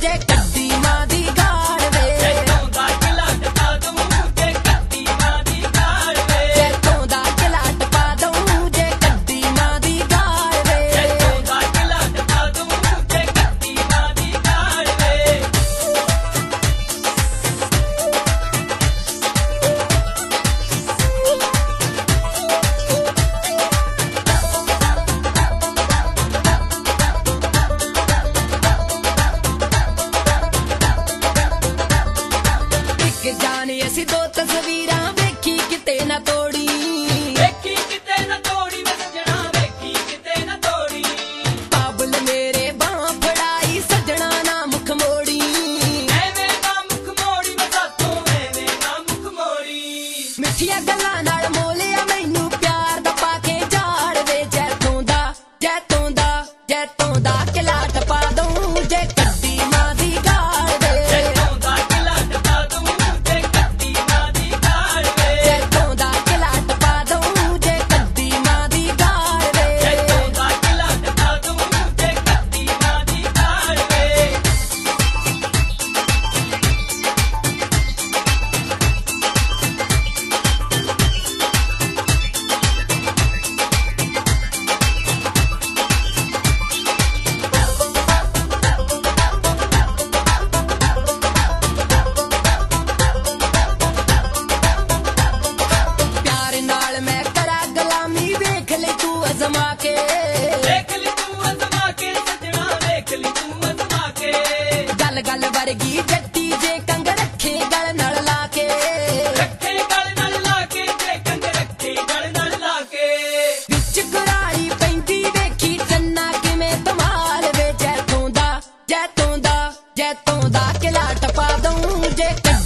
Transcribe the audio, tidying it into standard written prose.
जे कद्दी मां दी गाड़ वे जैतों दा किला टपा दूं जे कद्दी मां दी गाड़ वे जैतों दा किला टपा दूं जे कद्दी मां दी गाड़ वे जैतों दा किला टपा दूं जे कद्दी मां दी गाड़ वे जाने असी दो तस्वीरां वेखी किते ना तोड़ी वेखी किते ना तोड़ी वे सजना वेखी किते ना तोड़ी काबुल मेरे बां फड़ाई सजना ना मुख मोड़ी एवें ना मुख मोड़ी वे साथों एवें ना मुख मोड़ी मिठिया गल्लां नाल मोलिया मैनू प्यार दा पाके जाड़ वे जैतों दा किला टपा दूं जे कद्दी मां दी गाड़ वे जैतों दा किला टपा दूं जे कद्दी मां दी गाड़ वे जैतों दा किला टपा दूं जे कद्दी मां दी गाड़ वे जैतों दा किला टपा दूं जे कद्दी मां दी गाड़ वे प्यार नाल मैं करा गुलामी वेख ले तू अजमा के देख ली तू अजमा के सजना देख ली तू अजमा के गल गल वर्गी जट्टी जे कंग रखे गल नल ला के रखे गल नाल ला के जे कंग रखे गल नाल ला के विच कुरारी पैंदी वेखी चन्ना किवें धमाल वे जैतों दा किला टपा दूं जे